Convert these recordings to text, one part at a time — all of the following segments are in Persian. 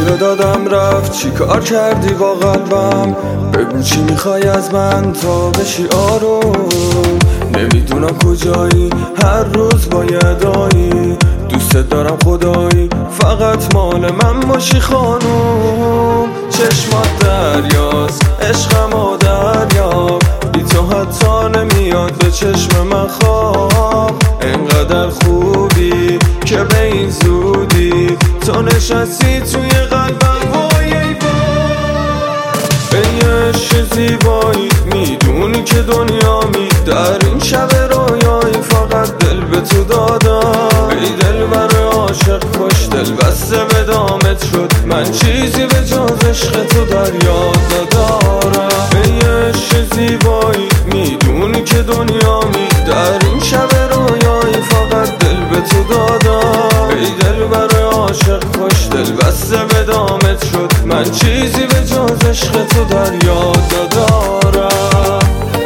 رو دادم رفت، چی کار کردی با قلبم؟ بگو چی میخوای از من تا بشی آروم. نمیدونم کجایی، هر روز با یدایی. دوست دارم خدایی، فقط مال من باشی خانوم. چشمات دریاست، عشقم و دریاب، بی تو حتی نمیاد به چشم من خواب. انقدر خوبی که به این زودی تو نشستی توی قلبم. وای ای وای ای عشق زیبایی، میدونی که دنیامی در این شب رویایی. فقط دل به تو دادم ای دل بر عاشق خوش دل بسته به دامت شد. من چیزی به جز عشق تو در یاد ندارم. ای عشق زیبایی، میدونی که دنیامی در این شب رویایی. فقط دل به تو دادم ای دل بر عاشق خوش دل بسته به دامت شد. من چیزی به جز عشق تو در یاد ندارم.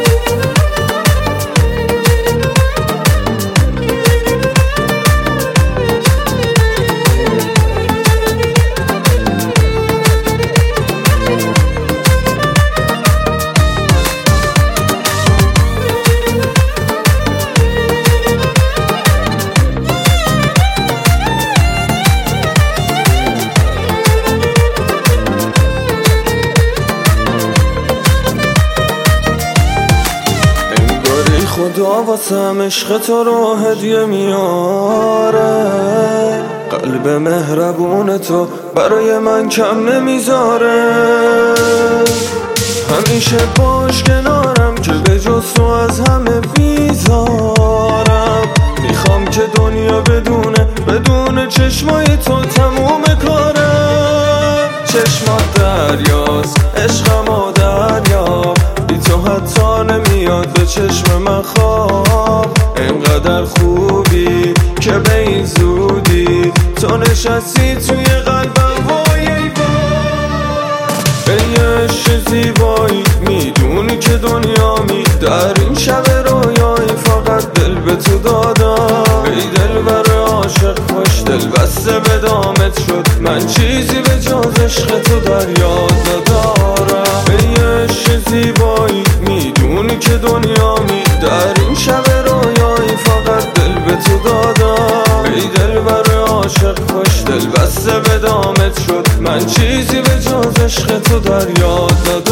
خدا واسم عشق تو رو هدیه میاره. قلب مهربون تو برای من کم نمیذاره. همیشه باش کنارم که به جز تو از همه بیزارم. میخوام که دنیا بدون چشمای تو تموم کارم. چشمات دریاست، عشقم و دریاب، بی تو حتی نمیاد به چشم من خواب. انقدر خوبی که به این زودی تو نشستی توی قلبم. وای ای وای ای عشق زیبایی، میدونی که دنیامی در این شب رویایی. فقط دل به تو دادم ای دل بر عاشق خوش دل بسته به دامت شد. من چیزی به جز عشق تو در یاد ندارم. ای عشق زیبایی، میدونی که دنیامی در این شب رویایی. فقط دل به تو دادم ای دل بر عاشق خوش دل بسته به دامت شد. من چیزی به جز عشق تو در یاد ندارم.